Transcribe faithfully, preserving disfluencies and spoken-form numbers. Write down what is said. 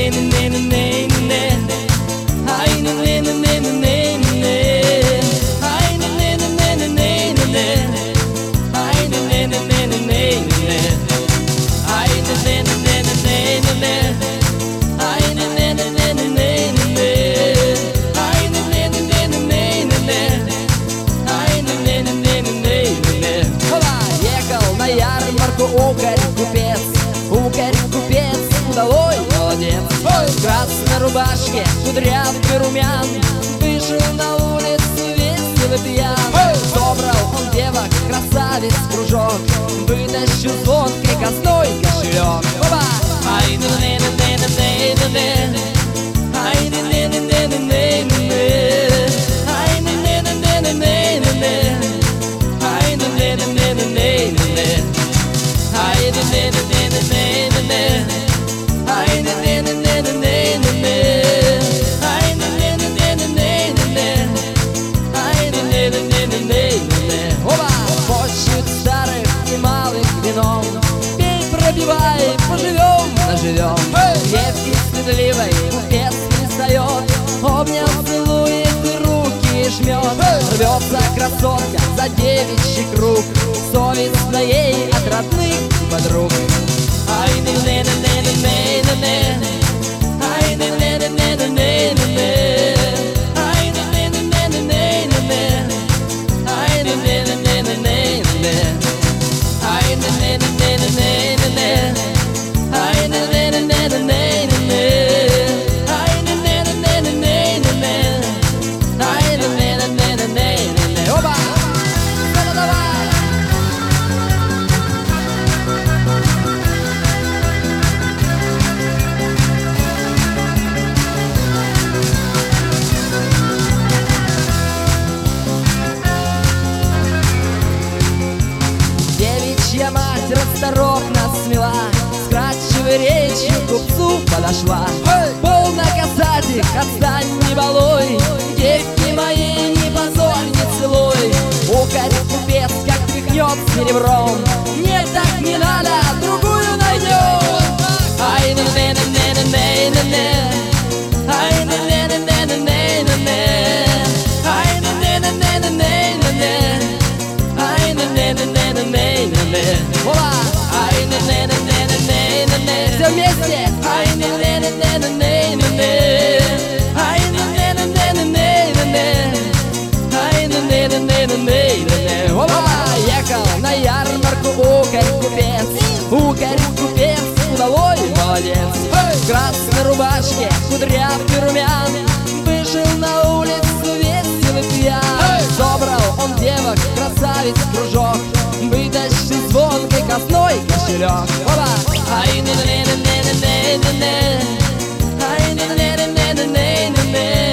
Укарь купец, укарь купец, удалой молодец. В красной рубашке, кудрявый румян, вышел на улицу весело пьян. Собрал он девок, красавец, кружок, вытащил звонкой косной кошелек. Почет старых и малых вином, пей, пробивай, поживем, наживем. Девки стыдливой купец пристает, обнял, целует и руки жмет. Рвется красотка за девичий круг, совестно ей от родных подруг. Девичья мать расторопно смела, с кратчевой речью к купцу подошла. Полно касатик, отстань, не балуй, девки мои, не позорь, не целуй. Укарь купец, как тряхнет серебром, нет, так не надо, другую найдем. Ай, не не не не не не не, ай, не не не не не не не, ай, не не не не не не не, ай, не не не не не не не. Ола! Ай, не не не не не не не. Все вместе! Ай, не не не не не не не. Ай, не не не не не не не. Ай, не не не не не не не. Ола! Ехал на ярмарку укарь купец, укарь купец, удалой молодец. В красной рубашке, кудрявый румян, вышел на улицу весело пьян. Собрал он девок, красавец, кружок, вытащил звонкой косной кошелек. Ай, не не не не не не не, ай, не не не не не не не.